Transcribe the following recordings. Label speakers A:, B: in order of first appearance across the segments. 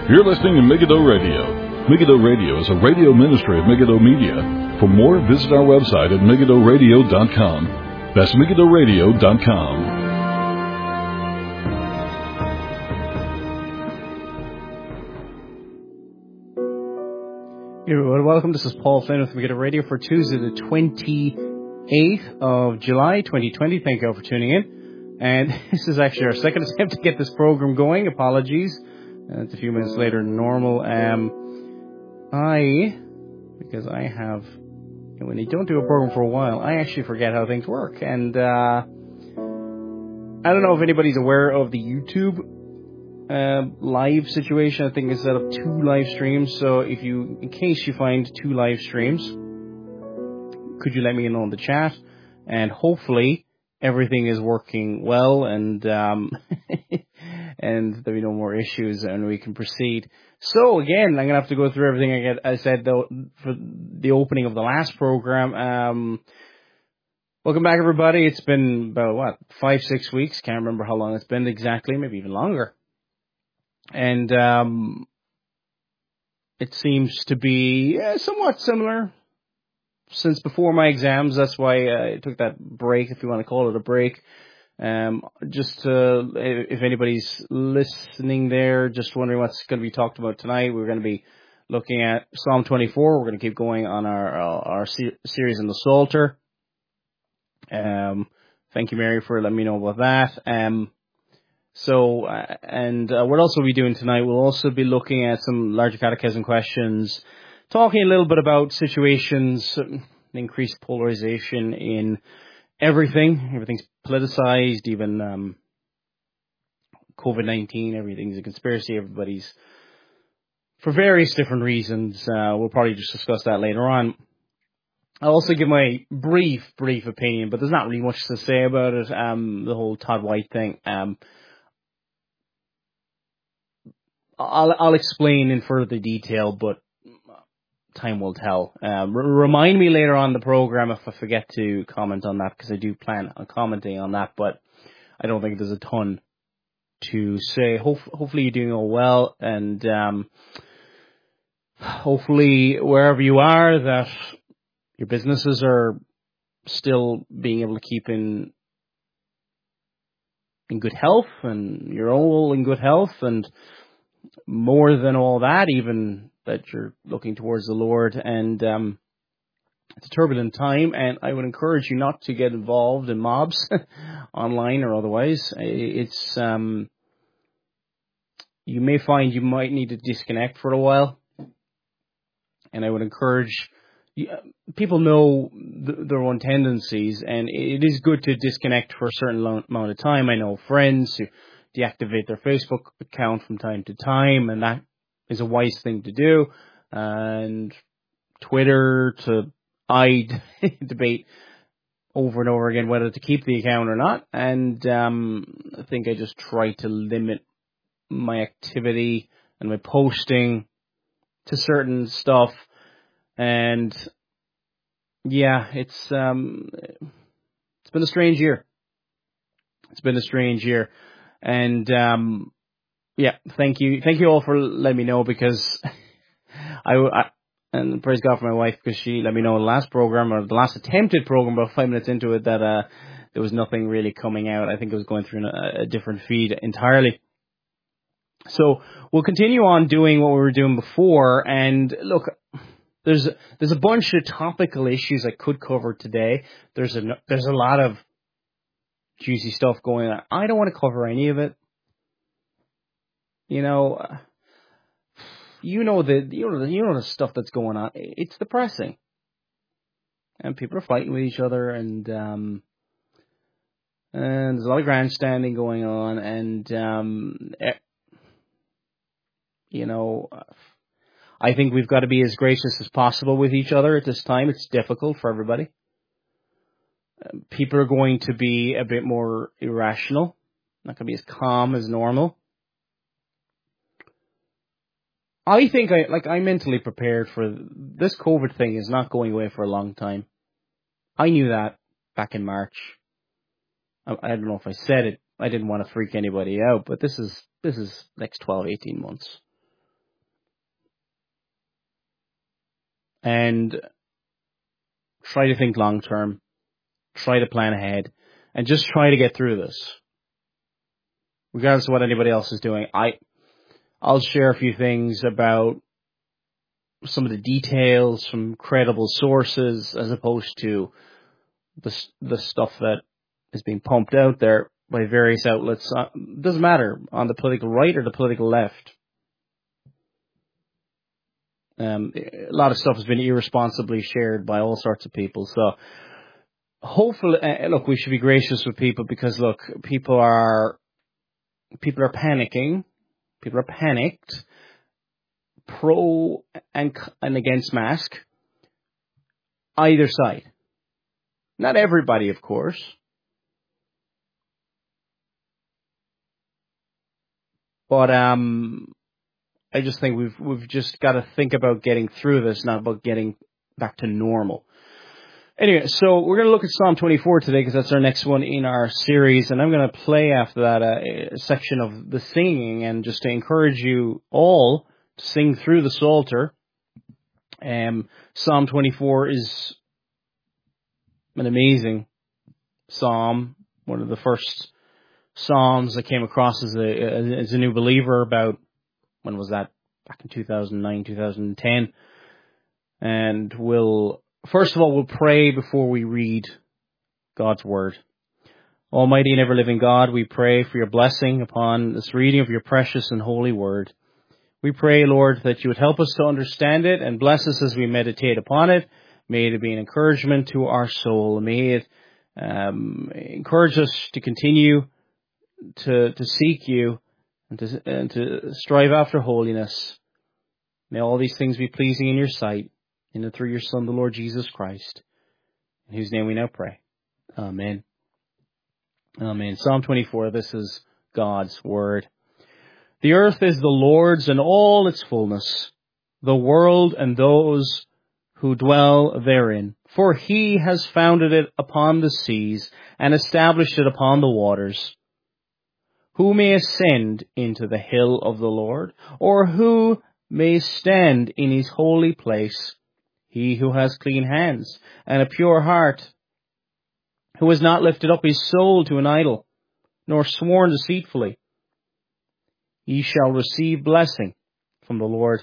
A: You're listening to Megiddo Radio. Megiddo Radio is a radio ministry of Megiddo Media. For more, visit our website at megiddoradio.com. That's megiddoradio.com.
B: Welcome. This is Paul Flynn with Megiddo Radio for Tuesday, the 28th of July, 2020. Thank you all for tuning in. And this is actually our second attempt to get this program going. Apologies. It's a few minutes later than normal. Because I have, when you don't do a program for a while, I actually forget how things work. And I don't know if anybody's aware of the YouTube live situation. I think I set up 2 live streams. So in case you find 2 live streams, could you let me know in the chat? And hopefully everything is working well and and there'll be no more issues and we can proceed. So again, I'm gonna have to go through everything I said though for the opening of the last program. Welcome back, everybody. It's been about 5-6 weeks. Can't remember how long it's been exactly. Maybe even longer. And it seems to be somewhat similar since before my exams. That's why I took that break, if you want to call it a break. Just if anybody's listening there, just wondering what's going to be talked about tonight, we're going to be looking at Psalm 24. We're going to keep going on our series in the Psalter. Thank you, Mary, for letting me know about that. What else will we be doing tonight? We'll also be looking at some larger catechism questions, talking a little bit about situations, increased polarization in everything. Everything's politicized, even COVID-19, everything's a conspiracy. Everybody's, for various different reasons. We'll probably just discuss that later on. I'll also give my brief opinion, but there's not really much to say about it. The whole Todd White thing. I'll explain in further detail, but time will tell. Remind me later on the program if I forget to comment on that, because I do plan on commenting on that, but I don't think there's a ton to say. Hopefully you're doing all well, and hopefully wherever you are, that your businesses are still being able to keep in good health, and you're all in good health, and more than all that, even that you're looking towards the Lord. And it's a turbulent time, and I would encourage you not to get involved in mobs online or otherwise. It's you may find you might need to disconnect for a while, and I would encourage people know their own tendencies, and it is good to disconnect for a certain amount of time. I know friends who deactivate their Facebook account from time to time, and that is a wise thing to do. And Twitter, I debate over and over again whether to keep the account or not. And I think I just try to limit my activity and my posting to certain stuff. And yeah, it's been a strange year. And thank you all for letting me know, because and praise God for my wife, because she let me know in the last program, or the last attempted program, about 5 minutes into it, that there was nothing really coming out. I think it was going through a different feed entirely. So we'll continue on doing what we were doing before. And look, there's a bunch of topical issues I could cover today. There's a lot of juicy stuff going on. I don't want to cover any of it. You know the stuff that's going on. It's depressing, and people are fighting with each other, and there's a lot of grandstanding going on, and I think we've got to be as gracious as possible with each other at this time. It's difficult for everybody. People are going to be a bit more irrational, not going to be as calm as normal. I think I'm mentally prepared for this COVID thing. Is not going away for a long time. I knew that back in March. I don't know if I said it. I didn't want to freak anybody out, but this is next 12, 18 months. and try to think long term, try to plan ahead, and just try to get through this. Regardless of what anybody else is doing, I'll share a few things about some of the details from credible sources as opposed to the stuff that is being pumped out there by various outlets. Doesn't matter on the political right or the political left. A lot of stuff has been irresponsibly shared by all sorts of people. So hopefully, look, we should be gracious with people because, look, people are panicking. People are panicked, pro and against mask, either side. Not everybody, of course. But I just think we've just got to think about getting through this, not about getting back to normal. Anyway, so we're going to look at Psalm 24 today because that's our next one in our series, and I'm going to play after that a section of the singing, and just to encourage you all to sing through the Psalter. Psalm 24 is an amazing psalm, one of the first psalms I came across as a new believer about, when was that? Back in 2009, 2010. And first of all, we'll pray before we read God's Word. Almighty and ever-living God, we pray for your blessing upon this reading of your precious and holy Word. We pray, Lord, that you would help us to understand it and bless us as we meditate upon it. May it be an encouragement to our soul. May it encourage us to continue to seek you and to strive after holiness. May all these things be pleasing in your sight, in and through your Son, the Lord Jesus Christ, in whose name we now pray. Amen. Amen. Psalm 24, this is God's Word. The earth is the Lord's and all its fullness, the world and those who dwell therein. For he has founded it upon the seas and established it upon the waters. Who may ascend into the hill of the Lord, or who may stand in his holy place? He who has clean hands and a pure heart, who has not lifted up his soul to an idol, nor sworn deceitfully, he shall receive blessing from the Lord,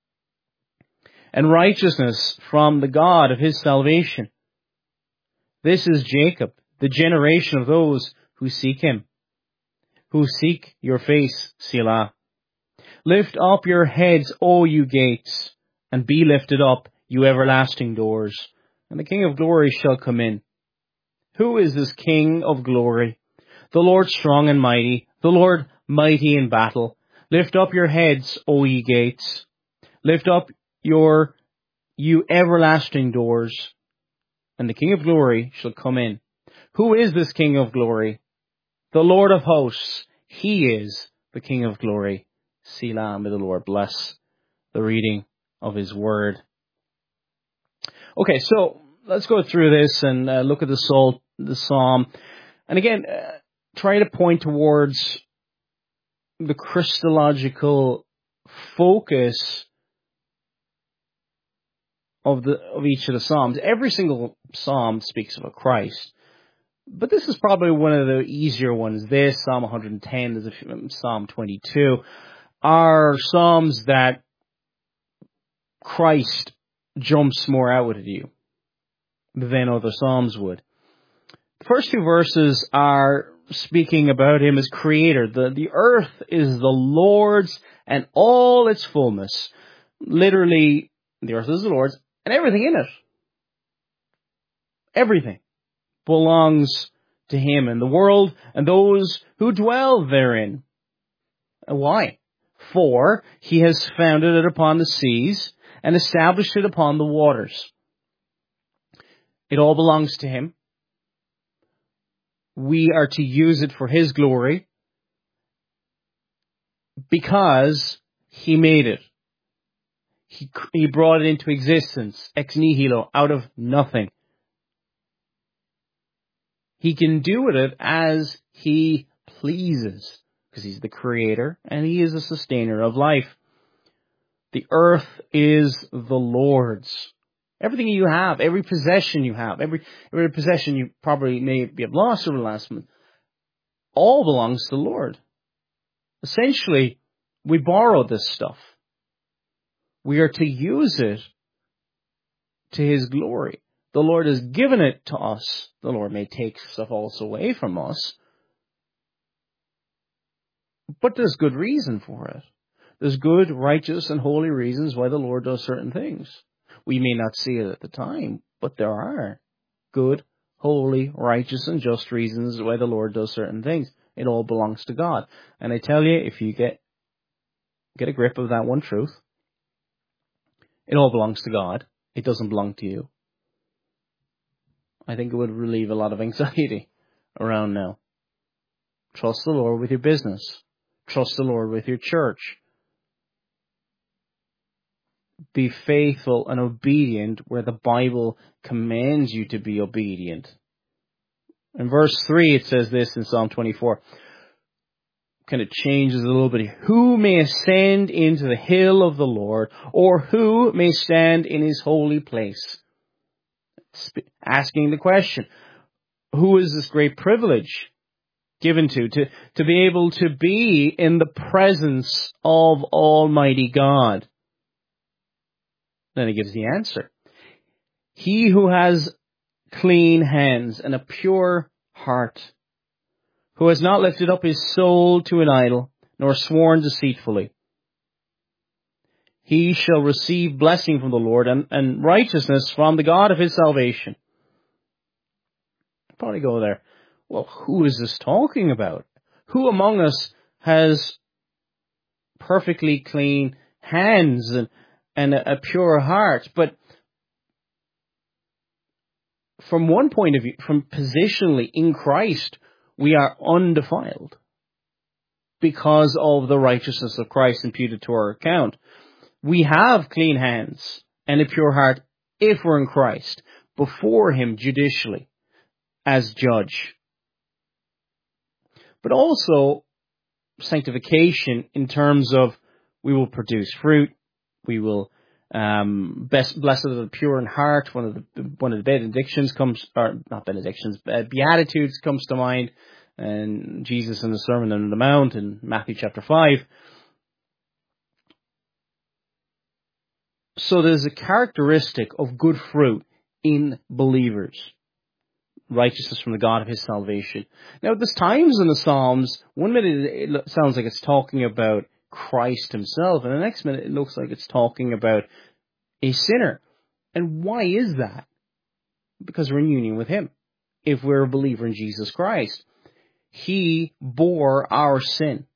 B: and righteousness from the God of his salvation. This is Jacob, the generation of those who seek him, who seek your face, Selah. Lift up your heads, O you gates, and be lifted up, you everlasting doors, and the King of glory shall come in. Who is this King of glory? The Lord strong and mighty, the Lord mighty in battle. Lift up your heads, O ye gates. Lift up you everlasting doors, and the King of glory shall come in. Who is this King of glory? The Lord of hosts. He is the King of glory. Selah. May the Lord bless the reading of his word. Okay, so let's go through this and look at the psalm. And again, try to point towards the Christological focus of each of the psalms. Every single psalm speaks of a Christ, but this is probably one of the easier ones. This Psalm 110, there's Psalm 22, are psalms that Christ jumps more out at you than other psalms would. The first two verses are speaking about him as creator. The earth is the Lord's and all its fullness. Literally, the earth is the Lord's and everything in it. Everything belongs to him, and the world and those who dwell therein. And why? For he has founded it upon the seas and established it upon the waters. It all belongs to him. We are to use it for his glory because he made it. He brought it into existence, ex nihilo, out of nothing. He can do with it as he pleases, because he's the creator and he is a sustainer of life. The earth is the Lord's. Everything you have, every possession you have, every possession you probably may have lost over the last month, all belongs to the Lord. Essentially, we borrow this stuff. We are to use it to His glory. The Lord has given it to us. The Lord may take stuff also away from us. But there's good reason for it. There's good, righteous, and holy reasons why the Lord does certain things. We may not see it at the time, but there are good, holy, righteous, and just reasons why the Lord does certain things. It all belongs to God. And I tell you, if you get a grip of that one truth, it all belongs to God. It doesn't belong to you. I think it would relieve a lot of anxiety around now. Trust the Lord with your business. Trust the Lord with your church. Be faithful and obedient where the Bible commands you to be obedient. In verse 3, it says this in Psalm 24. Kind of changes a little bit. Who may ascend into the hill of the Lord, or who may stand in His holy place? Asking the question, who is this great privilege given to be able to be in the presence of Almighty God? Then He gives the answer. He who has clean hands and a pure heart, who has not lifted up his soul to an idol, nor sworn deceitfully. He shall receive blessing from the Lord and righteousness from the God of his salvation. Probably go there. Well, who is this talking about? Who among us has perfectly clean hands and a pure heart? But from one point of view, from positionally in Christ, we are undefiled because of the righteousness of Christ imputed to our account. We have clean hands and a pure heart if we're in Christ, before Him judicially as judge. But also sanctification in terms of we will produce fruit, we will blessed are the pure in heart. One of the benedictions comes, or not benedictions, beatitudes comes to mind, and Jesus in the Sermon on the Mount in Matthew chapter 5. So there's a characteristic of good fruit in believers. Righteousness from the God of his salvation. Now, there's times in the Psalms, one minute it sounds like it's talking about Christ himself, and the next minute it looks like it's talking about a sinner. And why is that? Because we're in union with him. If we're a believer in Jesus Christ, he bore our sin.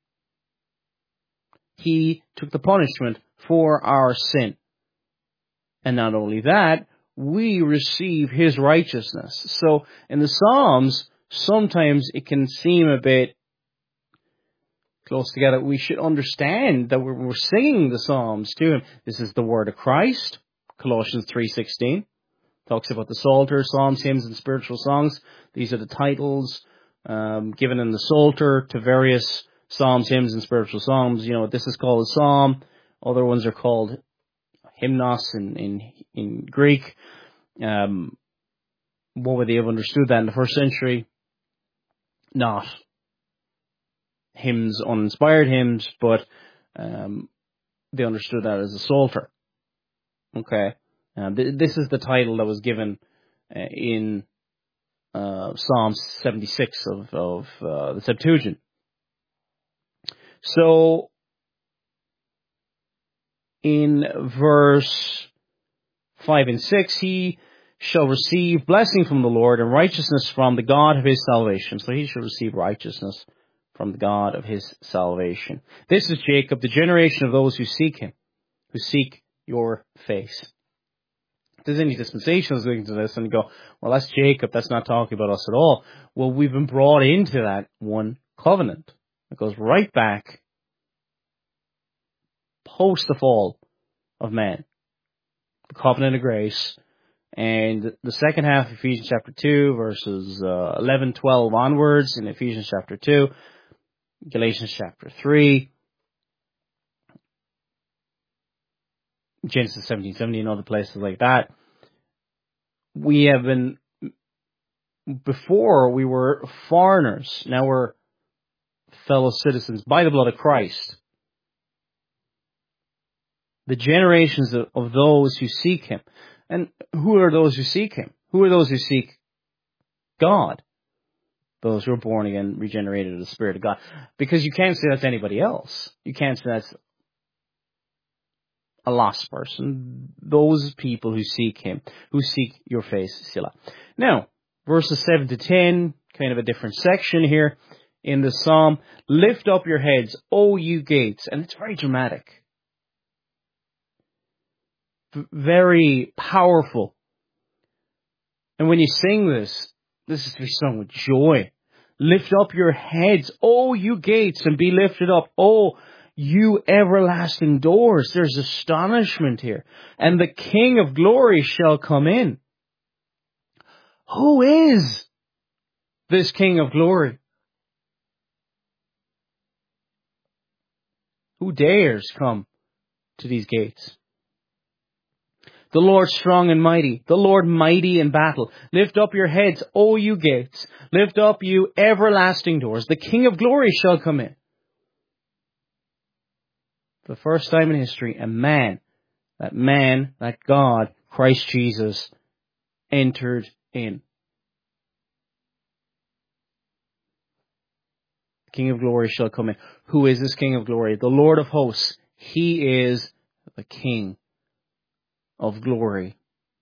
B: He took the punishment for our sin. And not only that, we receive his righteousness. So in the Psalms, sometimes it can seem a bit close together. We should understand that we're singing the Psalms to him. This is the word of Christ. Colossians 3:16 talks about the Psalter, Psalms, hymns, and spiritual songs. These are the titles given in the Psalter to various Psalms, hymns, and spiritual songs. You know, this is called a psalm. Other ones are called hymnos in Greek. What would they have understood that in the first century? Not hymns, uninspired hymns, but they understood that as a psalter. Okay, this is the title that was given in Psalm 76 of the Septuagint. So in verse 5 and 6, he shall receive blessing from the Lord and righteousness from the God of his salvation. So he shall receive righteousness from the God of his salvation. This is Jacob, the generation of those who seek him, who seek your face. If there's any dispensations looking to this and go, well, that's Jacob, that's not talking about us at all. Well, we've been brought into that one covenant. It goes right back post the fall of man. The covenant of grace. And the second half of Ephesians chapter 2, verses 11, 12 onwards, in Ephesians chapter 2, Galatians chapter 3, Genesis 17:70, and other places like that. we have been, before we were foreigners, now we're fellow citizens by the blood of Christ. The generations of those who seek Him. And who are those who seek Him? Who are those who seek God? Those who are born again, regenerated of the Spirit of God. Because you can't say that's anybody else. You can't say that's a lost person. Those people who seek Him, who seek your face, Selah. Now, verses 7 to 10, kind of a different section here in the Psalm. Lift up your heads, O you gates. And it's very dramatic. Very powerful. And when you sing this is to be sung with joy. Lift up your heads, O you gates, and be lifted up, O you everlasting doors. There's astonishment here. And the King of glory shall come in. Who is this King of glory? Who dares come to these gates? The Lord strong and mighty, the Lord mighty in battle. Lift up your heads, O you gates. Lift up you everlasting doors. The King of glory shall come in. For the first time in history, that God, Christ Jesus, entered in. The King of glory shall come in. Who is this King of glory? The Lord of hosts. He is the King of glory.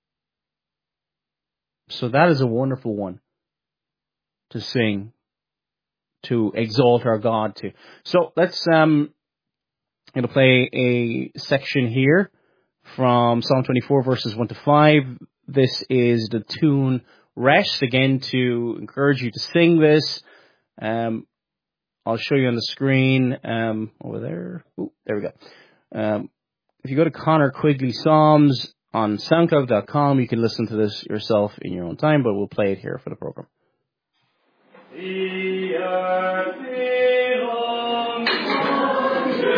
B: So that is a wonderful one to sing, to exalt our God to. So let's going to play a section here from Psalm 24 verses 1 to 5. This is the tune Rest, again to encourage you to sing this. I'll show you on the screen over there. Ooh, there we go. If you go to Connor Quigley Psalms on SoundCloud.com, you can listen to this yourself in your own time, but we'll play it here for the program. The earth belongs to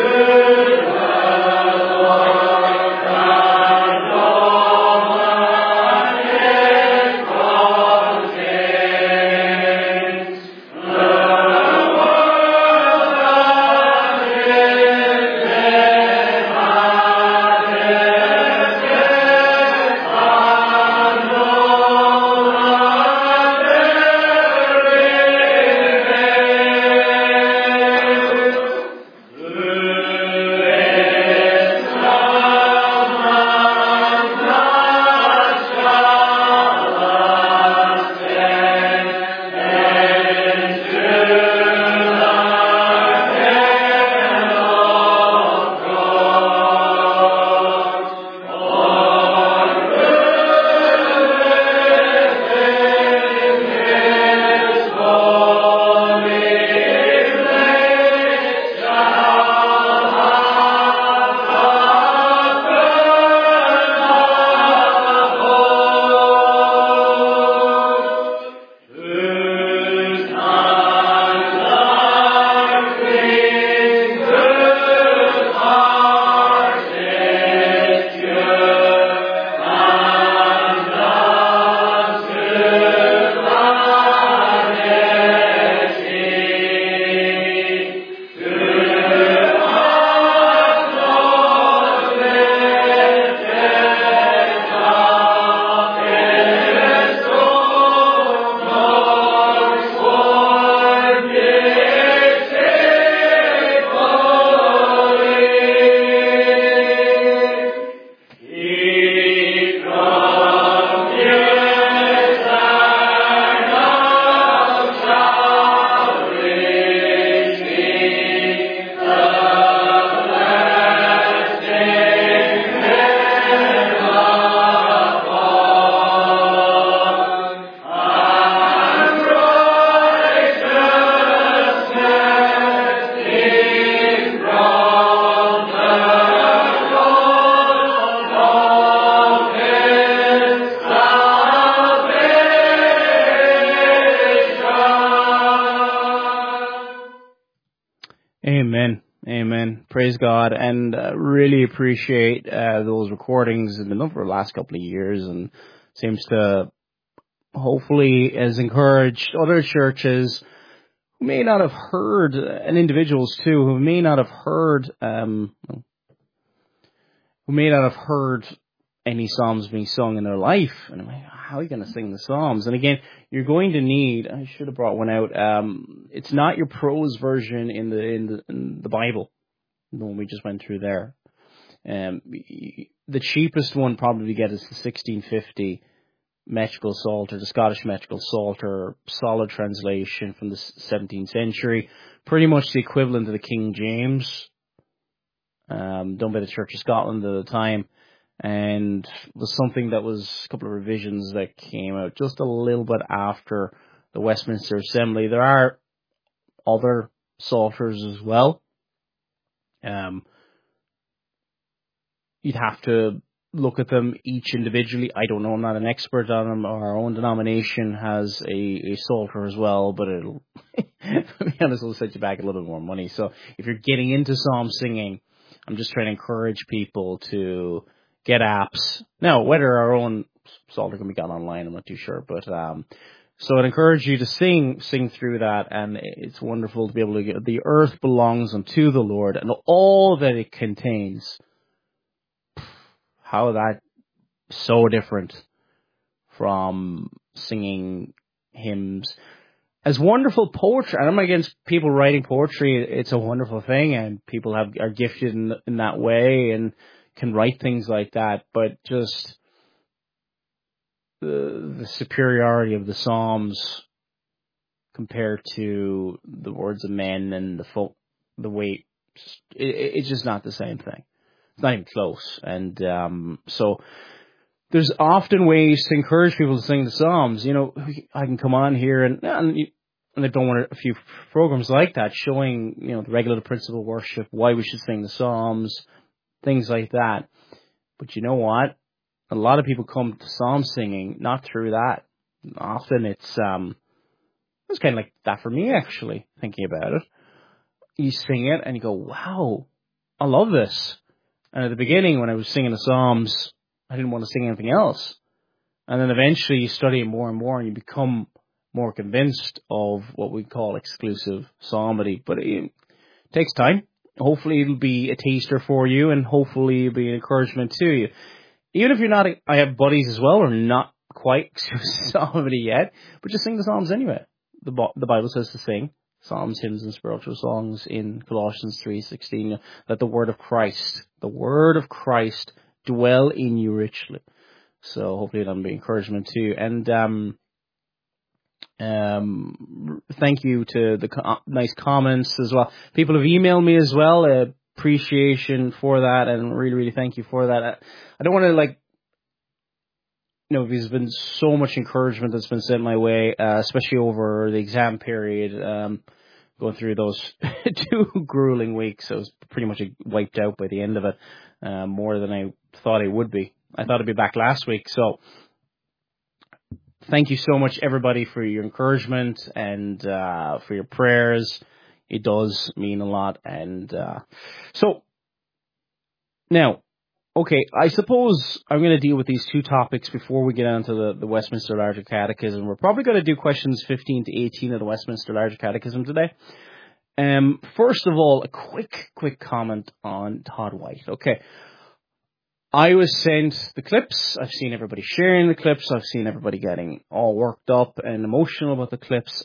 B: Praise God, and really appreciate those recordings in the last couple of years, and seems to hopefully has encouraged other churches who may not have heard, and individuals too, who may not have heard any psalms being sung in their life. And I'm like, how are you going to sing the psalms? And again, you're going to need, I should have brought one out, it's not your prose version in the Bible, the one we just went through there. The cheapest one probably to get is the 1650 metrical psalter, the Scottish metrical psalter, solid translation from the 17th century, pretty much the equivalent of the King James, done by the Church of Scotland at the time, and was something that was a couple of revisions that came out just a little bit after the Westminster Assembly. There are other psalters as well. You'd have to look at them each individually. I don't know. I'm not an expert on them. Our own denomination has a psalter as well, but it'll, to be honest, it'll set you back a little bit more money. So if you're getting into psalm singing, I'm just trying to encourage people to get apps. Now, whether our own psalter can be got online, I'm not too sure, but so I'd encourage you to sing through that, and it's wonderful to be able to get the earth belongs unto the Lord and all that it contains. How that so different from singing hymns. As wonderful poetry, and I'm not against people writing poetry, it's a wonderful thing, and people are gifted in that way and can write things like that, but just the superiority of the Psalms compared to the words of men and the weight, it's just not the same thing. It's not even close. And so there's often ways to encourage people to sing the Psalms. You know, I can come on here and I've done a few programs like that, showing, you know, the regulative principle of worship, why we should sing the Psalms, things like that. But you know what? A lot of people come to psalm singing not through that. Often it's kind of like that for me, actually, thinking about it. You sing it and you go, wow, I love this. And at the beginning, when I was singing the Psalms, I didn't want to sing anything else. And then eventually you study it more and more and you become more convinced of what we call exclusive psalmody. But it takes time. Hopefully it'll be a taster for you, and hopefully it'll be an encouragement to you. Even if you're not, I have buddies as well who are not quite exclusive psalmody yet, but just sing the Psalms anyway. The Bible says to sing psalms, hymns, and spiritual songs in Colossians 3:16, that the word of Christ dwell in you richly. So hopefully that'll be encouragement to you. And thank you to the nice comments as well. People have emailed me as well. Appreciation for that, and really, really thank you for that. I don't want to there's been so much encouragement that's been sent my way, especially over the exam period. Going through those 2 grueling weeks, I was pretty much wiped out by the end of it, more than I thought I would be. I thought I'd be back last week. So thank you so much, everybody, for your encouragement and for your prayers. It does mean a lot. And so now, okay, I suppose I'm going to deal with these 2 topics before we get on to the Westminster Larger Catechism. We're probably going to do questions 15 to 18 of the Westminster Larger Catechism today. First of all, a quick comment on Todd White. Okay, I was sent the clips. I've seen everybody sharing the clips. I've seen everybody getting all worked up and emotional about the clips.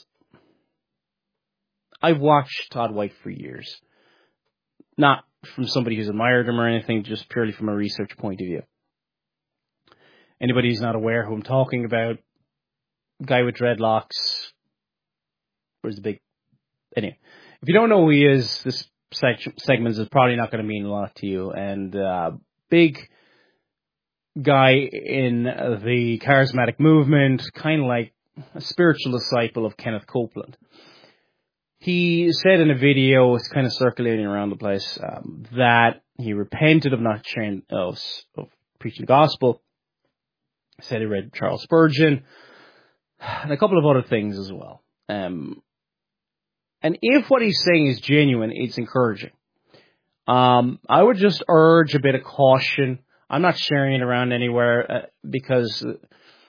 B: I've watched Todd White for years. Not from somebody who's admired him or anything, just purely from a research point of view. Anybody who's not aware who I'm talking about, guy with dreadlocks. Where's the big... Anyway, if you don't know who he is, this segment is probably not going to mean a lot to you. And big guy in the charismatic movement, kind of like a spiritual disciple of Kenneth Copeland. He said in a video, it's kind of circulating around the place, that he repented of not sharing, of preaching the gospel. He said he read Charles Spurgeon and a couple of other things as well. And if what he's saying is genuine, it's encouraging. I would just urge a bit of caution. I'm not sharing it around anywhere because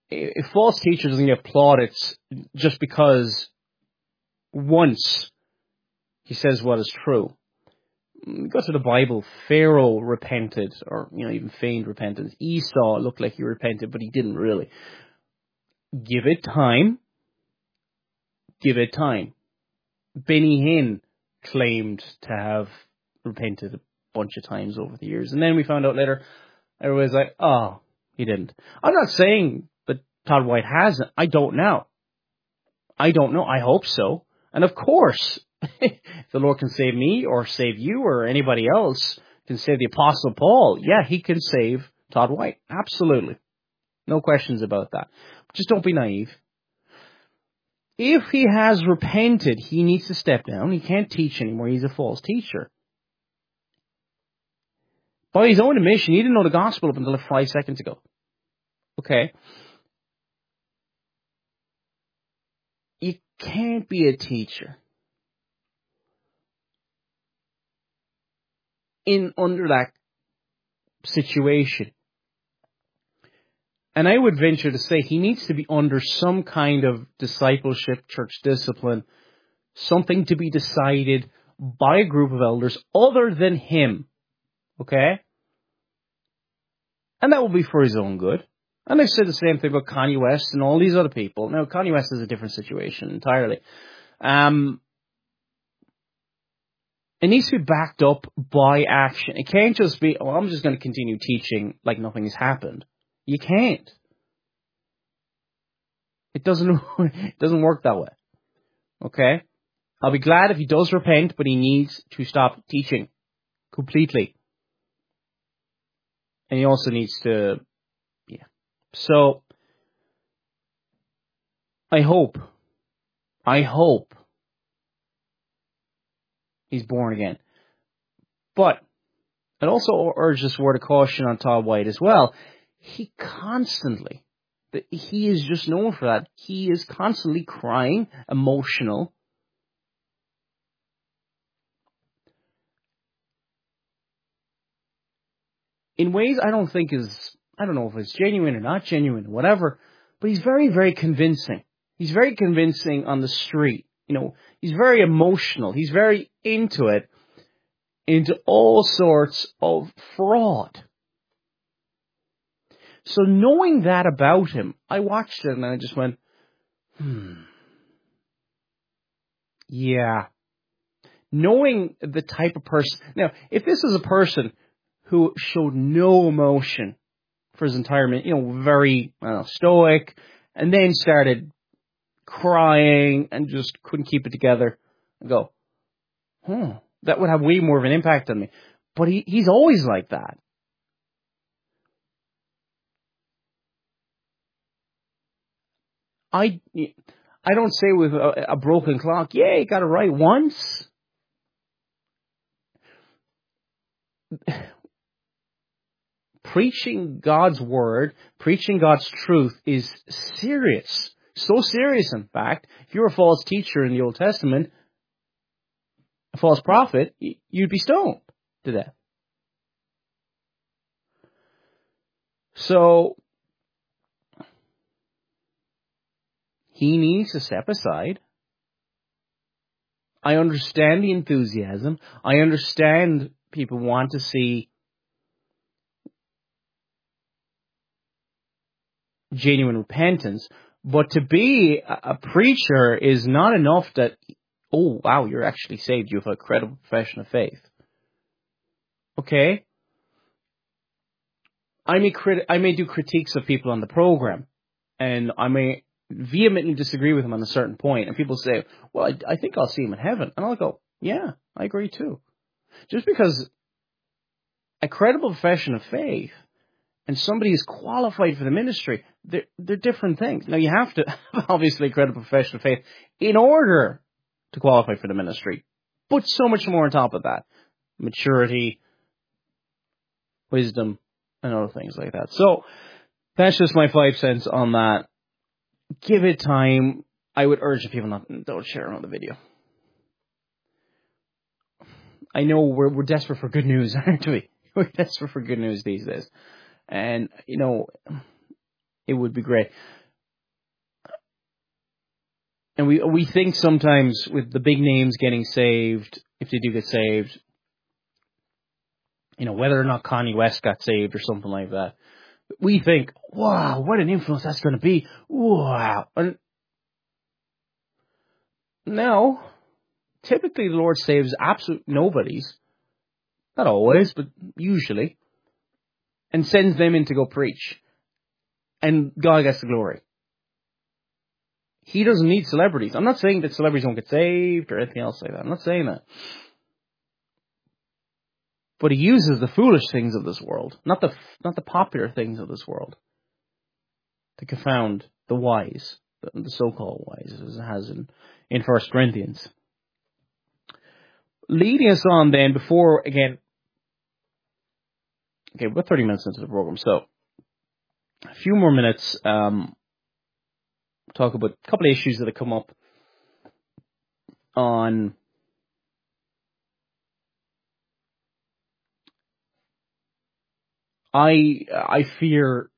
B: a false teacher doesn't get plaudits just because once he says what is true. Go to the Bible. Pharaoh repented, or even feigned repentance. Esau looked like he repented, but he didn't really. Give it time. Give it time. Benny Hinn claimed to have repented a bunch of times over the years, and then we found out later, everybody's like, "Oh, he didn't." I'm not saying that Todd White hasn't. I don't know. I hope so. And of course, if the Lord can save me or save you or anybody else, can save the Apostle Paul, yeah, he can save Todd White. Absolutely. No questions about that. Just don't be naive. If he has repented, he needs to step down. He can't teach anymore. He's a false teacher. By his own admission, he didn't know the gospel up until 5 seconds ago. Okay. You can't be a teacher under that situation. And I would venture to say he needs to be under some kind of discipleship, church discipline, something to be decided by a group of elders other than him. Okay? And that will be for his own good. And I've said the same thing about Kanye West and all these other people. Now, Kanye West is a different situation entirely. It needs to be backed up by action. It can't just be, I'm just going to continue teaching like nothing has happened. You can't. It doesn't work that way. Okay? I'll be glad if he does repent, but he needs to stop teaching completely. And he also needs to, So, I hope he's born again. But I'd also urge this word of caution on Todd White as well. He is just known for that. He is constantly crying, emotional. In ways I don't know if it's genuine or not genuine, whatever, but he's very, very convincing. He's very convincing on the street. He's very emotional. He's very into all sorts of fraud. So knowing that about him, I watched it and I just went, yeah. Knowing the type of person. Now, if this is a person who showed no emotion for his entire, very stoic, and then started crying and just couldn't keep it together, and go, that would have way more of an impact on me. But he's always like that. I don't say with a broken clock, you got it right once. Preaching God's word, preaching God's truth is serious. So serious, in fact, if you're a false teacher in the Old Testament, a false prophet, you'd be stoned to death. So, he needs to step aside. I understand the enthusiasm. I understand people want to see genuine repentance, but to be a preacher is not enough that, oh, wow, you're actually saved. You have a credible profession of faith. Okay? I may do critiques of people on the program, and I may vehemently disagree with them on a certain point, and people say, well, I think I'll see him in heaven. And I'll go, yeah, I agree too. Just because a credible profession of faith and somebody is qualified for the ministry, they're different things. Now, you have to have, obviously, a credible profession of faith in order to qualify for the ministry. But so much more on top of that. Maturity, wisdom, and other things like that. So, that's just my 5 cents on that. Give it time. I would urge the people don't share another video. I know we're desperate for good news, aren't we? We're desperate for good news these days. And, it would be great. And we think sometimes with the big names getting saved, if they do get saved, whether or not Kanye West got saved or something like that, we think, wow, what an influence that's going to be. Wow. And no, typically the Lord saves absolute nobodies. Not always, but usually. And sends them in to go preach. And God gets the glory. He doesn't need celebrities. I'm not saying that celebrities don't get saved or anything else like that. I'm not saying that. But he uses the foolish things of this world, not the popular things of this world, to confound the wise, the so-called wise, as it has in 1 Corinthians. Leading us on then, before, again, okay, we're 30 minutes into the program, so a few more minutes, talk about a couple of issues that have come up on I fear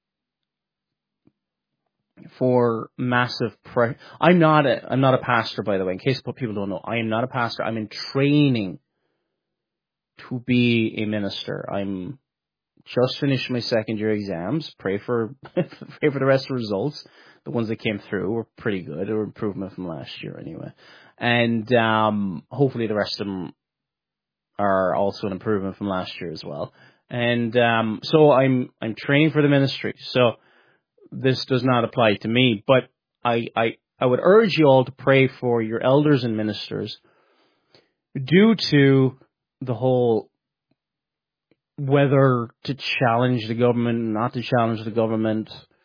B: for massive pressure. I'm not a pastor, by the way, in case people don't know. I am not a pastor. I'm in training to be a minister. I'm just finished my second year exams. Pray for the rest of the results. The ones that came through were pretty good, or improvement from last year anyway. And hopefully the rest of them are also an improvement from last year as well. And so I'm training for the ministry. So this does not apply to me, but I would urge you all to pray for your elders and ministers due to the whole whether to challenge the government, not to challenge the government.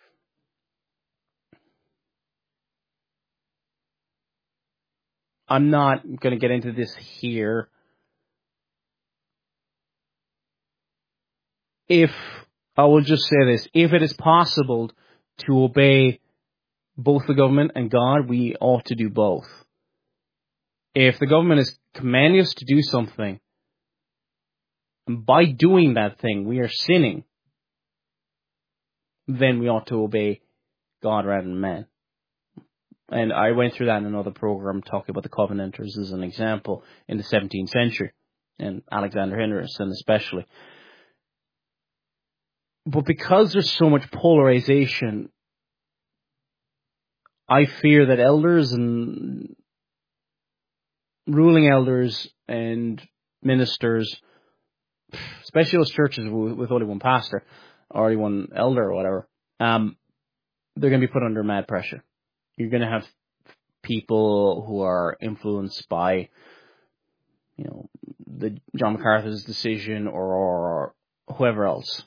B: I'm not going to get into this here. I will just say this, if it is possible to obey both the government and God, we ought to do both. If the government is commanding us to do something, and by doing that thing we are sinning, then we ought to obey God rather than man. And I went through that in another program talking about the Covenanters as an example in the 17th century, and Alexander Henderson especially. But because there's so much polarization, I fear that elders and ruling elders and ministers, especially those churches with only one pastor or only one elder or whatever, they're going to be put under mad pressure. You're going to have people who are influenced by, the John MacArthur's decision or whoever else.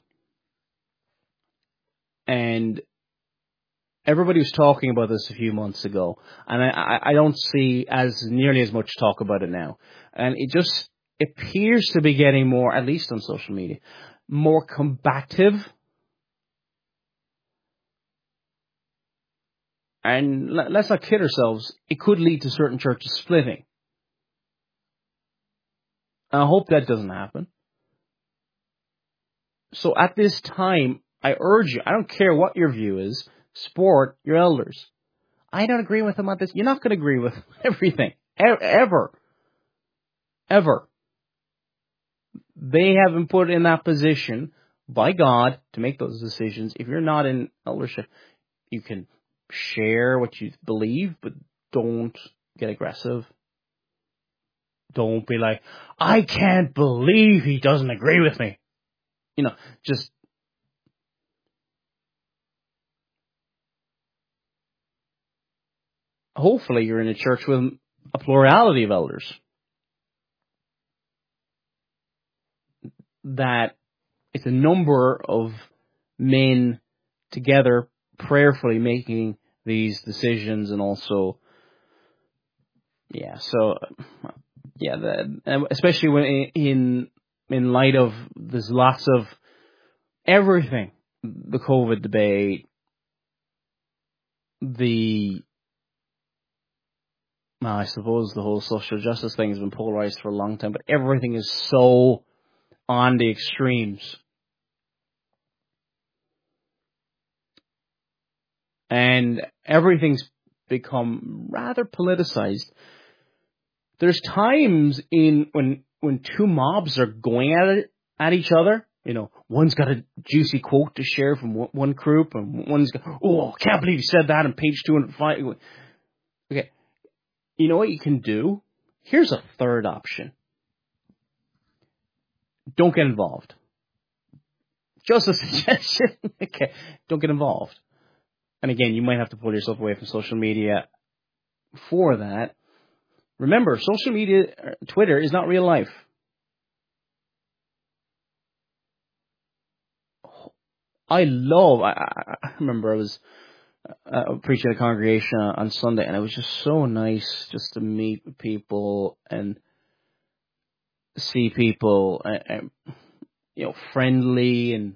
B: And everybody was talking about this a few months ago, and I don't see as nearly as much talk about it now. And it just appears to be getting more, at least on social media, more combative. And let's not kid ourselves, it could lead to certain churches splitting. And I hope that doesn't happen. So at this time, I urge you, I don't care what your view is, support your elders. I don't agree with them on this. You're not going to agree with everything. Ever. They have been put in that position by God to make those decisions. If you're not in eldership, you can share what you believe, but don't get aggressive. Don't be like, I can't believe he doesn't agree with me. Just hopefully you're in a church with a plurality of elders. That it's a number of men together prayerfully making these decisions, and also, especially when in light of there's lots of everything, the COVID debate, I suppose the whole social justice thing has been polarized for a long time, but everything is so on the extremes. And everything's become rather politicized. There's times when two mobs are going at each other. One's got a juicy quote to share from one group, and one's got, I can't believe you said that on page 205. Okay, you know what you can do? Here's a third option. Don't get involved. Just a suggestion. Okay, don't get involved. And again, you might have to pull yourself away from social media for that. Remember, social media, Twitter, is not real life. I remember I was preaching at a congregation on Sunday, and it was just so nice just to meet people and see people, friendly, and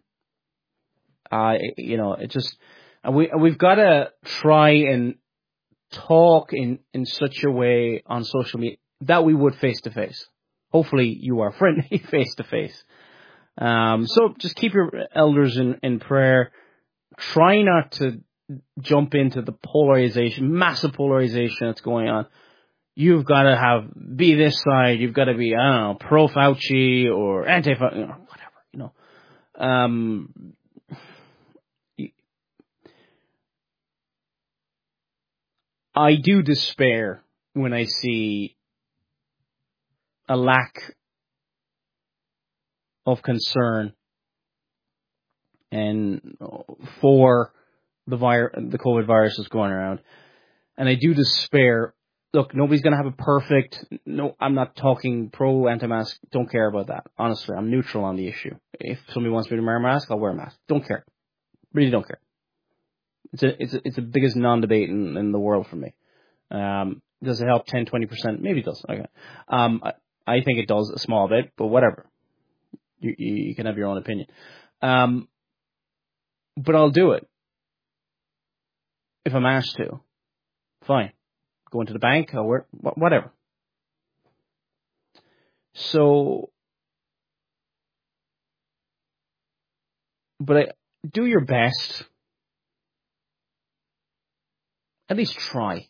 B: it just, and we've got to try and talk in such a way on social media that we would face to face. Hopefully, you are friendly face to face. So just keep your elders in prayer. Try not to jump into the massive polarization that's going on. You've got to be this side. You've got to be, pro Fauci or anti Fauci, whatever, I do despair when I see a lack of concern and for the COVID virus that's going around. And I do despair. Look, nobody's going to have a perfect, no, I'm not talking pro anti-mask. Don't care about that. Honestly, I'm neutral on the issue. If somebody wants me to wear a mask, I'll wear a mask. Don't care. Really don't care. It's the biggest non-debate in the world for me. Does it help 10, 20%? Maybe it does. Okay. I think it does a small bit, but whatever. You can have your own opinion. But I'll do it. If I'm asked to. Fine. Go into the bank, I'll wear, whatever. So, but do your best. At least try.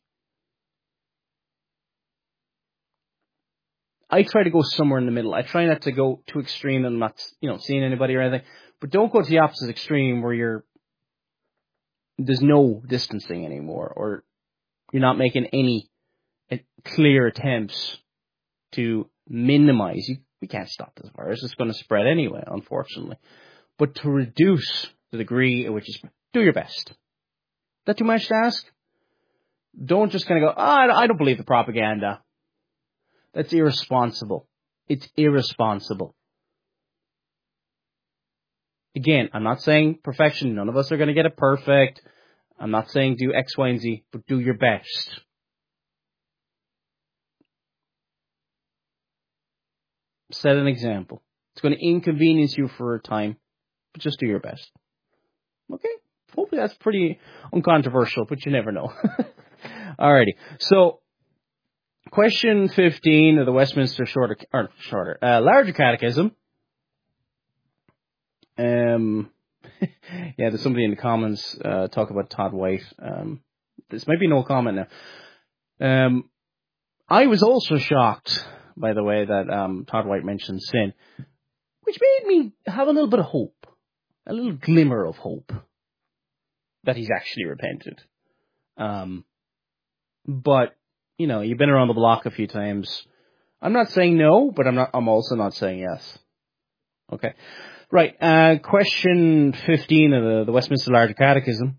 B: I try to go somewhere in the middle. I try not to go too extreme and not, seeing anybody or anything. But don't go to the opposite extreme where there's no distancing anymore, or you're not making any clear attempts to minimize. We can't stop this virus. It's going to spread anyway, unfortunately. But to reduce the degree at which it's, do your best. Is that too much to ask? Don't just kind of go, I don't believe the propaganda. That's irresponsible. It's irresponsible. Again, I'm not saying perfection. None of us are going to get it perfect. I'm not saying do X, Y, and Z, but do your best. Set an example. It's going to inconvenience you for a time, but just do your best. Okay? Hopefully that's pretty uncontroversial, but you never know. Alrighty. So, question 15 of the Westminster Larger Catechism. There's somebody in the comments talk about Todd White. This might be no comment now. I was also shocked, by the way, that Todd White mentioned sin, which made me have a little bit of hope, a little glimmer of hope that he's actually repented. But you've been around the block a few times. I'm not saying no, but I'm also not saying yes. Okay. Right, question 15 of the Westminster Larger Catechism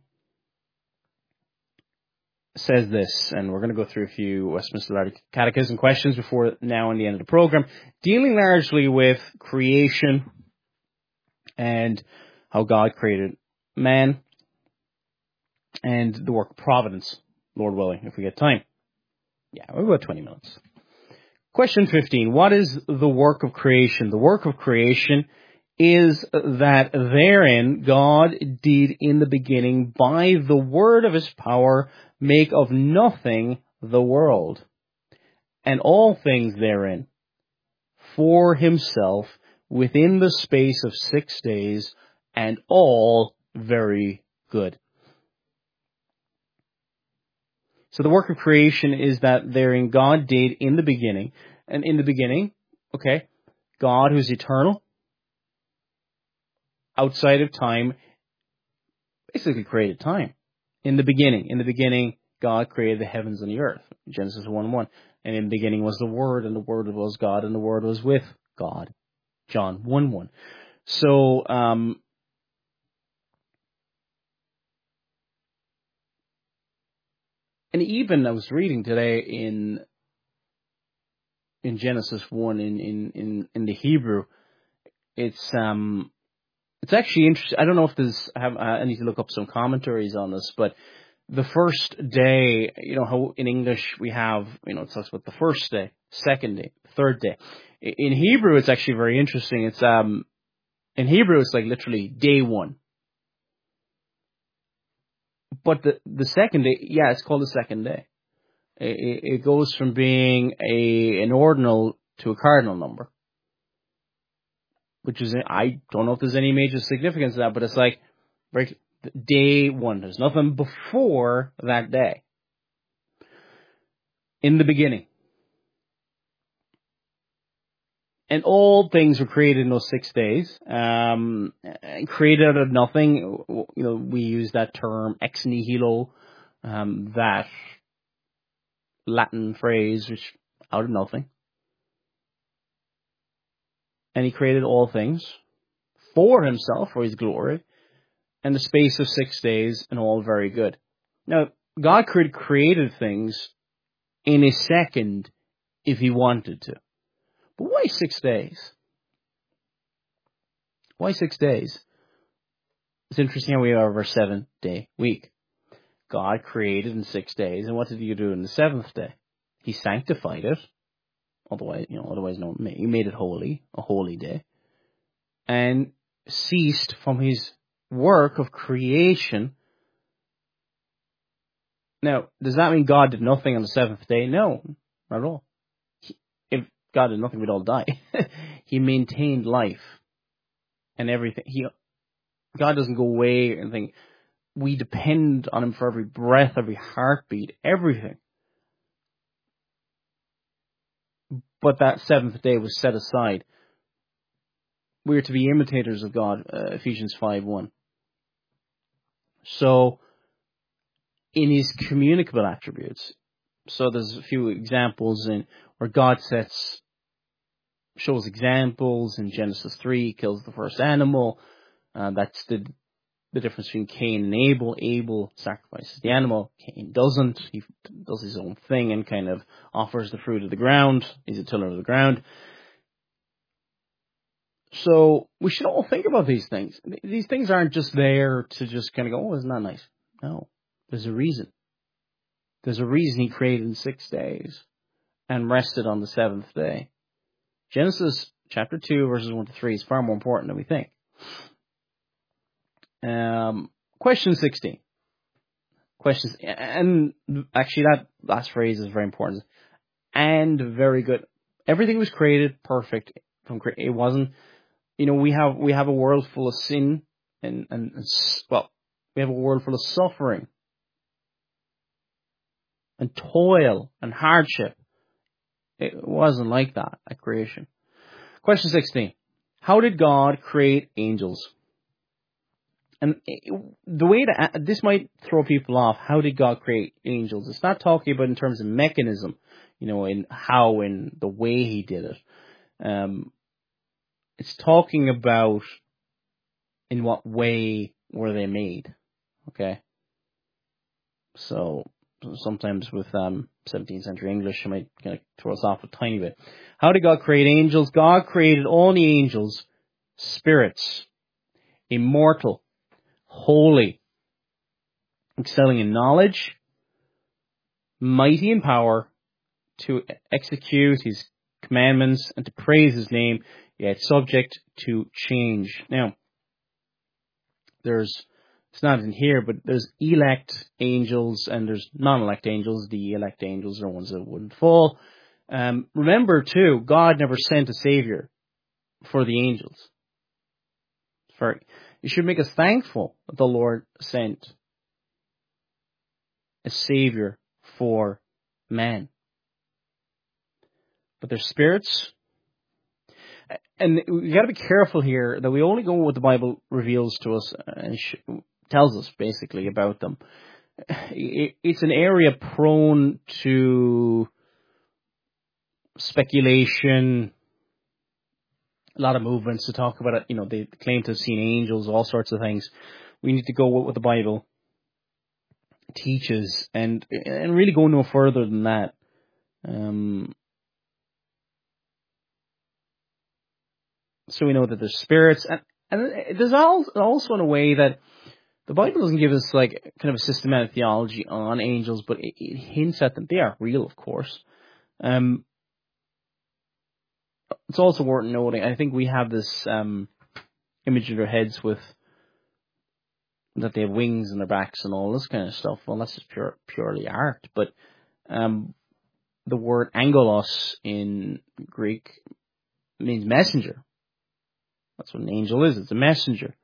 B: says this, and we're going to go through a few Westminster Larger Catechism questions before now and the end of the program, dealing largely with creation and how God created man and the work of providence, Lord willing, if we get time. Yeah, we've got 20 minutes. Question 15, what is the work of creation? The work of creation is that therein God did in the beginning by the word of his power make of nothing the world, and all things therein, for himself within the space of 6 days, and all very good. So the work of creation is that therein God did in the beginning. And in the beginning, okay, God who's eternal, outside of time, basically created time. In the beginning, God created the heavens and the earth. Genesis 1:1. And in the beginning was the Word, and the Word was God, and the Word was with God. John 1:1. So, and even I was reading today in Genesis 1 in the Hebrew, it's actually interesting. I don't know if I need to look up some commentaries on this, but the first day, how in English we have, it talks about the first day, second day, third day. In Hebrew, it's actually very interesting. It's, in Hebrew, it's like literally day one. But the second day, yeah, it's called the second day. It goes from being an ordinal to a cardinal number. Which is, I don't know if there's any major significance to that, but it's like, right, day one. There's nothing before that day. In the beginning. And all things were created in those 6 days. Created out of nothing. We use that term ex nihilo, that Latin phrase, which out of nothing. And he created all things for himself, for his glory, and the space of 6 days, and all very good. Now, God could have created things in a second if he wanted to. But why 6 days? Why 6 days? It's interesting how we have our 7-day week. God created in 6 days, and what did he do in the 7th day? He sanctified it. Otherwise known, he made it holy, a holy day, and ceased from his work of creation. Now, does that mean God did nothing on the 7th day? No, not at all. If God did nothing, we'd all die. He maintained life and everything. God doesn't go away and think. We depend on him for every breath, every heartbeat, everything. But that 7th day was set aside. We are to be imitators of God, Ephesians 5:1. So, in his communicable attributes, so there's a few examples where God shows examples in Genesis 3, kills the first animal. That's the difference between Cain and Abel. Abel sacrifices the animal. Cain doesn't. He does his own thing and kind of offers the fruit of the ground. He's a tiller of the ground. So we should all think about these things. These things aren't just there to just kind of go, oh, isn't that nice? No. There's a reason. There's a reason he created in 6 days and rested on the 7th day. Genesis chapter 2, verses 1 to 3 is far more important than we think. Question 16. Questions, and actually that last phrase is very important. And very good. Everything was created perfect. It wasn't, we have a world full of sin and we have a world full of suffering and toil and hardship. It wasn't like that at creation. Question 16. How did God create angels? And the way this might throw people off, how did God create angels? It's not talking about in terms of mechanism, in the way he did it. It's talking about in what way were they made. Okay. So sometimes with 17th century English, it might kind of throw us off a tiny bit. How did God create angels? God created all the angels, spirits, immortal, holy, excelling in knowledge, mighty in power, to execute his commandments and to praise his name, yet subject to change. Now, it's not in here, but there's elect angels and there's non-elect angels. The elect angels are ones that wouldn't fall. Remember too, God never sent a savior for the angels. It should make us thankful that the Lord sent a savior for man. But they're spirits. And we got to be careful here that we only go with what the Bible reveals to us and tells us basically about them. It's an area prone to speculation, a lot of movements to talk about it. You know, they claim to have seen angels, all sorts of things. We need to go with what the Bible teaches and really go no further than that. So we know that there's spirits, and there's also in a way that the Bible doesn't give us like kind of a systematic theology on angels, but it hints at them. They are real, of course. It's also worth noting, I think we have this image in our heads with that they have wings in their backs and all this kind of stuff. Well, that's just purely art. But the word angelos in Greek means messenger. That's what an angel is. It's a messenger.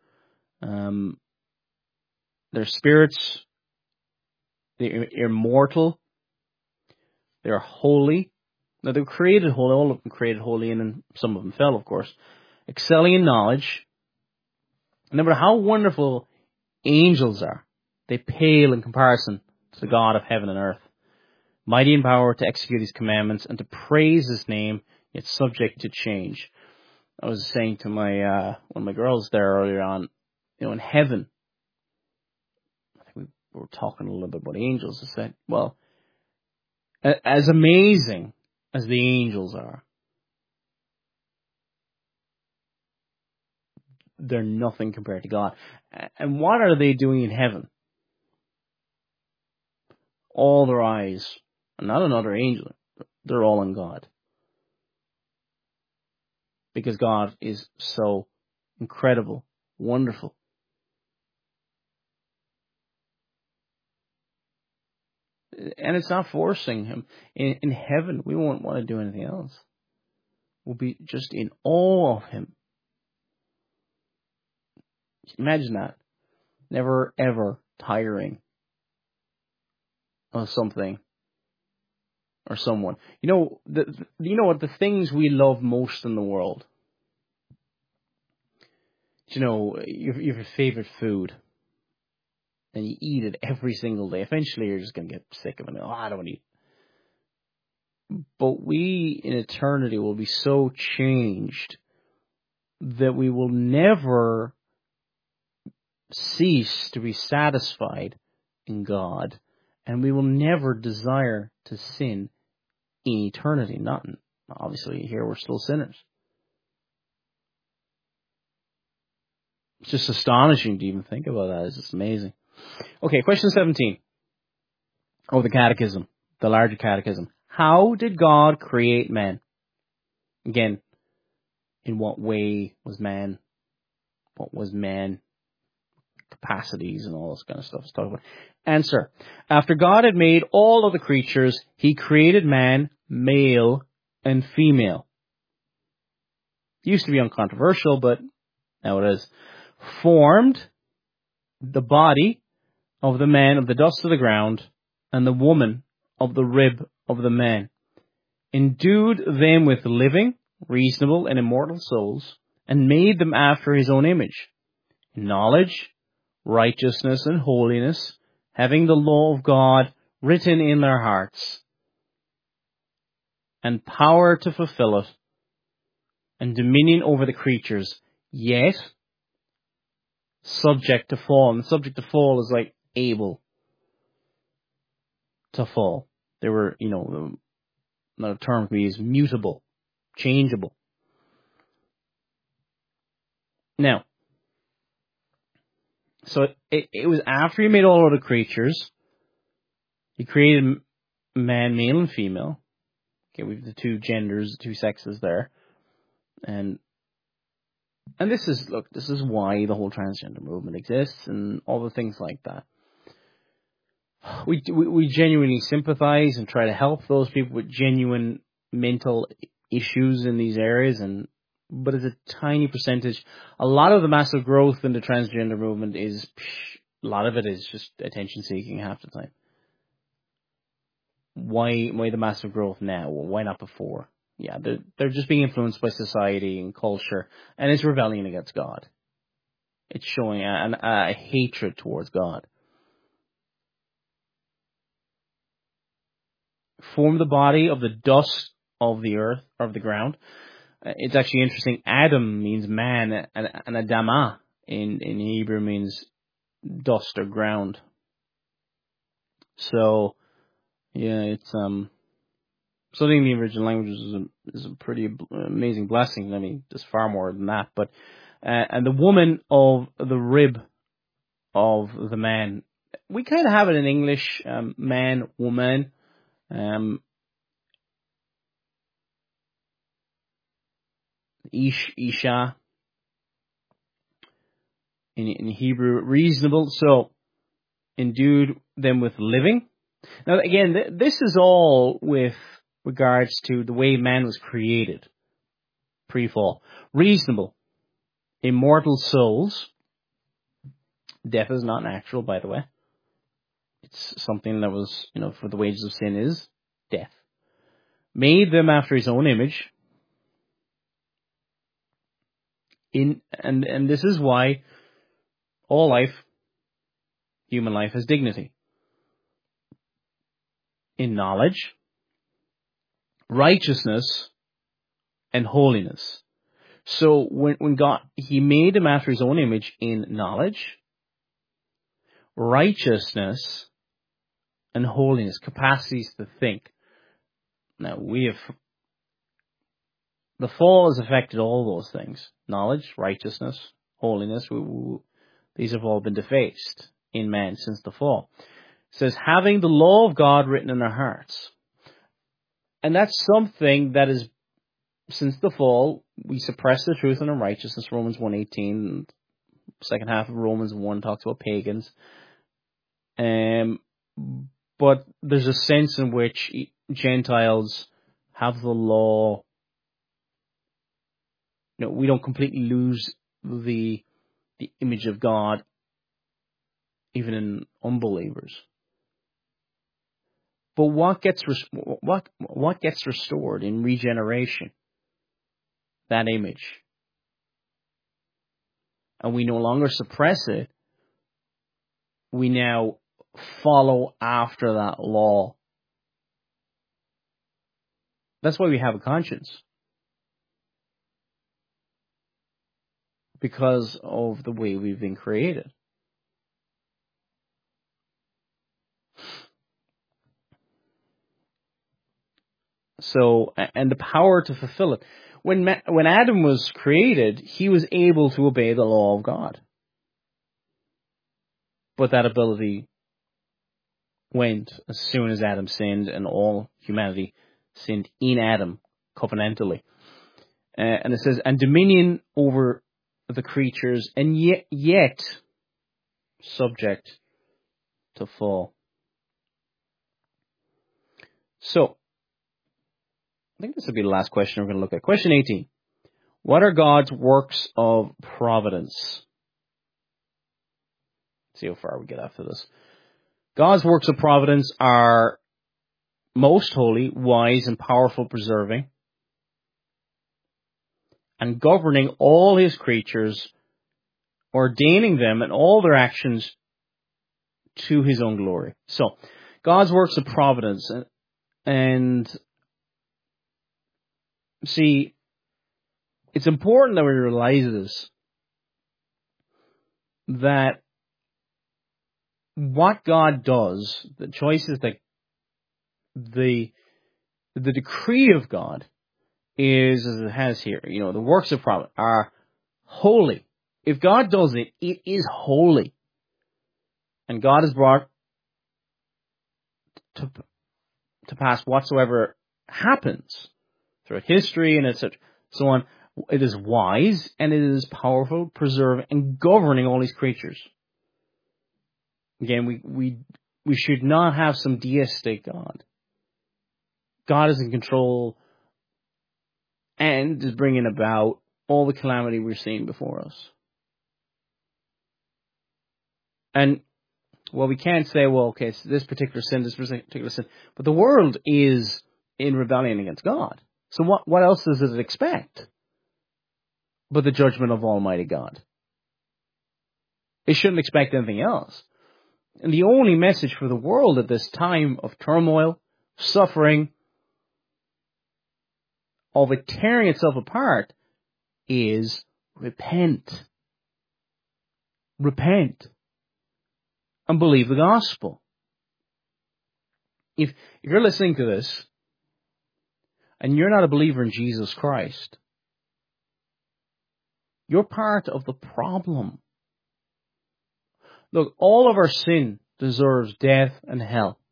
B: They're spirits. They're immortal. They're holy. Now, they were created holy. All of them created holy, and then some of them fell, of course. Excelling in knowledge. No matter how wonderful angels are, they pale in comparison to the God of heaven and earth. Mighty in power to execute his commandments and to praise his name, yet subject to change. I was saying to my one of my girls there earlier on, you know, in heaven, I think we were talking a little bit about angels. I said, well, as amazing as the angels are, they're nothing compared to God. And what are they doing in heaven? All their eyes, not another angel, they're all on God. Because God is so incredible, wonderful. And it's not forcing him. In heaven, we won't want to do anything else. We'll be just in awe of him. Imagine that. Never, ever tiring of something or someone. You know, you know what? The things we love most in the world. You know, your favorite food. And you eat it every single day. Eventually, you're just going to get sick of it. Oh, I don't want to eat. But we, in eternity, will be so changed that we will never cease to be satisfied in God, and we will never desire to sin in eternity. Not obviously, here we're still sinners. It's just astonishing to even think about that. It's just amazing. Okay, question 17. Oh, the catechism, the larger catechism. How did God create man? Again, in what way was man? What was man? Capacities and all this kind of stuff. Let's talk about. Answer. After God had made all of the creatures, he created man, male and female. It used to be uncontroversial, but now it is. Formed the body of the man of the dust of the ground, and the woman of the rib of the man. Endued them with living, reasonable, and immortal souls, and made them after his own image, in knowledge, righteousness, and holiness, having the law of God written in their hearts, and power to fulfill it, and dominion over the creatures, yet subject to fall. And subject to fall is like able to fall. They were, you know, another term could be is mutable, changeable. Now, so it was after he made all of the creatures, he created man, male and female. Okay, we have the two genders, the two sexes there. And this is why the whole transgender movement exists and all the things like that. We genuinely sympathize and try to help those people with genuine mental issues in these areas, but it's a tiny percentage. A lot of the massive growth in the transgender movement a lot of it is just attention seeking half the time. Why the massive growth now? Why not before? Yeah, they're just being influenced by society and culture, and it's rebellion against God. It's showing a hatred towards God. Form the body of the dust of the earth, or of the ground. It's actually interesting. Adam means man, and Adamah in Hebrew means dust or ground. So, yeah, it's studying the original languages is a pretty amazing blessing. I mean, there's far more than that. But and the woman of the rib of the man, we kind of have it in English, man, woman. Isha in Hebrew, reasonable. So endued them with living. Now again, this is all with regards to the way man was created pre-fall. Reasonable, immortal souls. Death is not natural, by the way. It's something that was, for the wages of sin is death. Made them after his own image. And this is why all life, human life, has dignity. In knowledge, righteousness, and holiness. So when God, he made him after his own image in knowledge, righteousness, and holiness, capacities to think. Now the fall has affected all those things. Knowledge, righteousness, holiness, these have all been defaced in man since the fall. It says, having the law of God written in our hearts. And that's something that is, since the fall, we suppress the truth and unrighteousness. Romans 1:18, second half of Romans 1 talks about pagans. But there's a sense in which Gentiles have the law. We don't completely lose the image of God, even in unbelievers. But what gets restored in regeneration? That image. And we no longer suppress it. We now follow after that law. That's why we have a conscience. Because of the way we've been created. So, and the power to fulfill it. When Adam was created, he was able to obey the law of God. But that ability went as soon as Adam sinned, and all humanity sinned in Adam covenantally. And it says, and dominion over the creatures, and yet subject to fall. So, I think this will be the last question we're going to look at. Question 18. What are God's works of providence? Let's see how far we get after this. God's works of providence are most holy, wise, and powerful, preserving and governing all his creatures, ordaining them and all their actions to his own glory. So, God's works of providence, and see, it's important that we realize this, that what God does, the choices that the decree of God is, as it has here, the works of providence are holy. If God does it, it is holy. And God has brought to pass whatsoever happens throughout history and etc. so on. It is wise and it is powerful, preserving and governing all these creatures. Again, we should not have some deistic God. God is in control and is bringing about all the calamity we're seeing before us. And Well, we can't say, well, okay, so this particular sin, but the world is in rebellion against God. So what else does it expect but the judgment of Almighty God? It shouldn't expect anything else. And the only message for the world at this time of turmoil, suffering, of it tearing itself apart, is repent. Repent. And believe the gospel. If you're listening to this, and you're not a believer in Jesus Christ, you're part of the problem. Look, all of our sin deserves death and hell.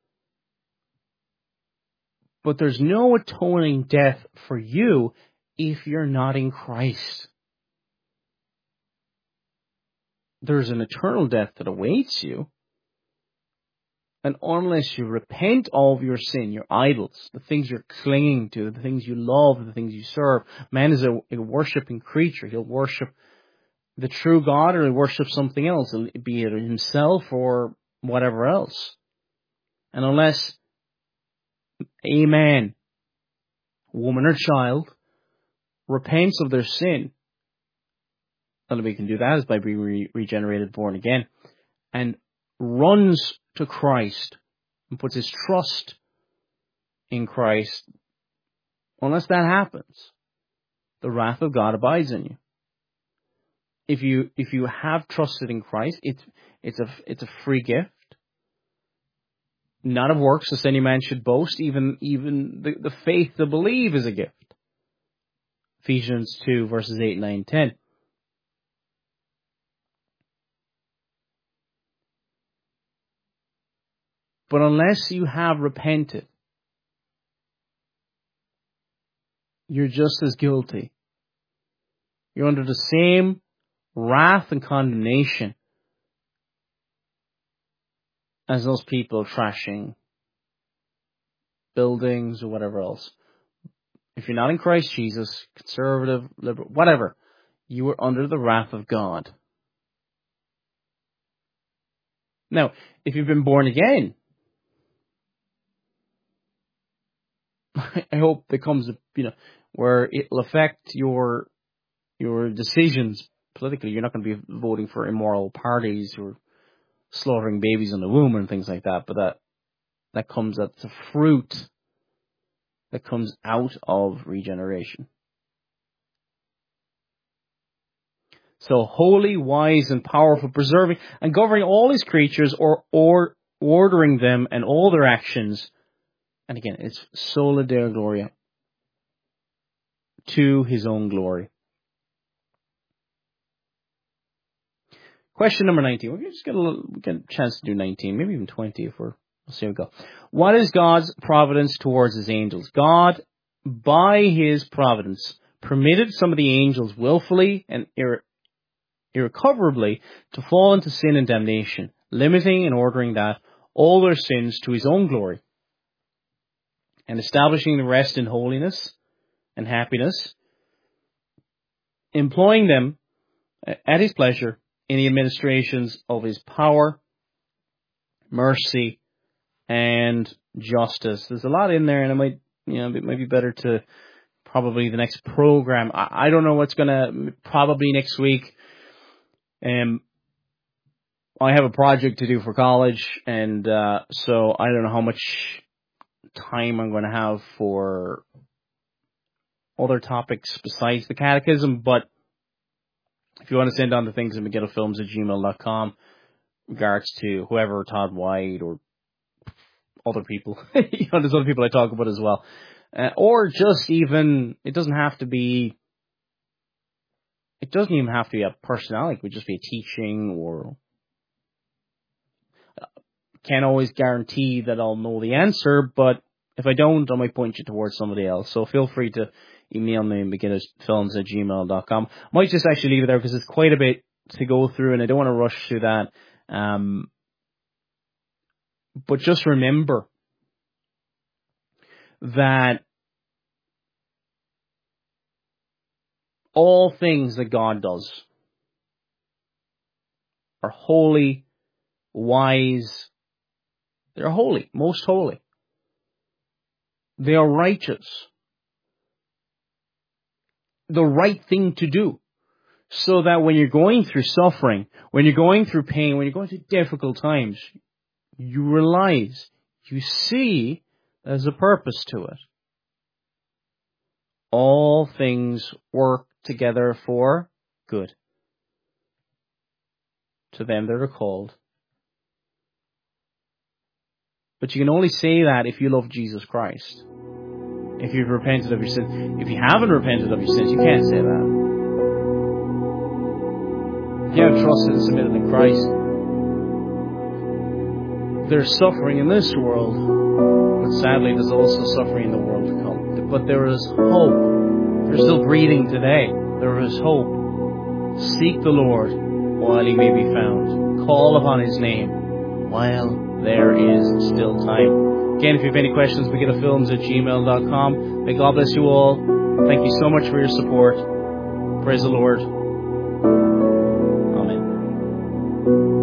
B: But there's no atoning death for you if you're not in Christ. There's an eternal death that awaits you. And unless you repent of your sin, your idols, the things you're clinging to, the things you love, the things you serve, man is a worshipping creature. He'll worship the true God or he'll worship something else, be it himself or whatever else. And unless a man, woman or child, repents of their sin, the only way we can do that is by being regenerated, born again, and runs to Christ and puts his trust in Christ. Unless that happens, the wrath of God abides in you. If you have trusted in Christ, it's a free gift, not of works, lest any man should boast. Even the faith to believe is a gift. Ephesians 2 verses 8, 9, 10. But unless you have repented, you're just as guilty. You're under the same wrath and condemnation as those people trashing buildings or whatever else. If you're not in Christ Jesus, conservative, liberal, whatever, you are under the wrath of God. Now, if you've been born again, I hope there comes where it'll affect your decisions politically. You're not going to be voting for immoral parties or slaughtering babies in the womb and things like that, but that comes as a fruit that comes out of regeneration. So holy, wise, and powerful, preserving and governing all his creatures, or ordering them and all their actions. And again, it's sola Deo Gloria, to his own glory. Question number 19. We just get a chance to do 19, maybe even 20 if we'll see how we go. What is God's providence towards his angels? God, by his providence, permitted some of the angels willfully and irrecoverably to fall into sin and damnation, limiting and ordering that all their sins to his own glory, and establishing the rest in holiness and happiness, employing them at his pleasure in the administrations of his power, mercy, and justice. There's a lot in there, and it might be better to probably the next program. I don't know what's gonna, probably next week. I have a project to do for college, and so I don't know how much time I'm going to have for other topics besides the catechism, but if you want to send on the things at megillofilms@gmail.com, regards to whoever, Todd White or other people, there's other people I talk about as well, or just even, it doesn't even have to be a personality, it could just be a teaching, or can't always guarantee that I'll know the answer, but if I don't, I might point you towards somebody else. So feel free to email me, megillofilms@gmail.com. Might just actually leave it there because it's quite a bit to go through and I don't want to rush through that. But just remember that all things that God does are holy, wise. They're holy, most holy. They are righteous. The right thing to do. So that when you're going through suffering, when you're going through pain, when you're going through difficult times, you realize, you see there's a purpose to it. All things work together for good to them that are called. But you can only say that if you love Jesus Christ. If you've repented of your sins. If you haven't repented of your sins, you can't say that. If you haven't trusted and submitted in Christ, there's suffering in this world, but sadly there's also suffering in the world to come. But there is hope. If you're still breathing today, there is hope. Seek the Lord while He may be found. Call upon His name while there is still time. Again, if you have any questions, megiddofilms@gmail.com. May God bless you all. Thank you so much for your support. Praise the Lord. Amen.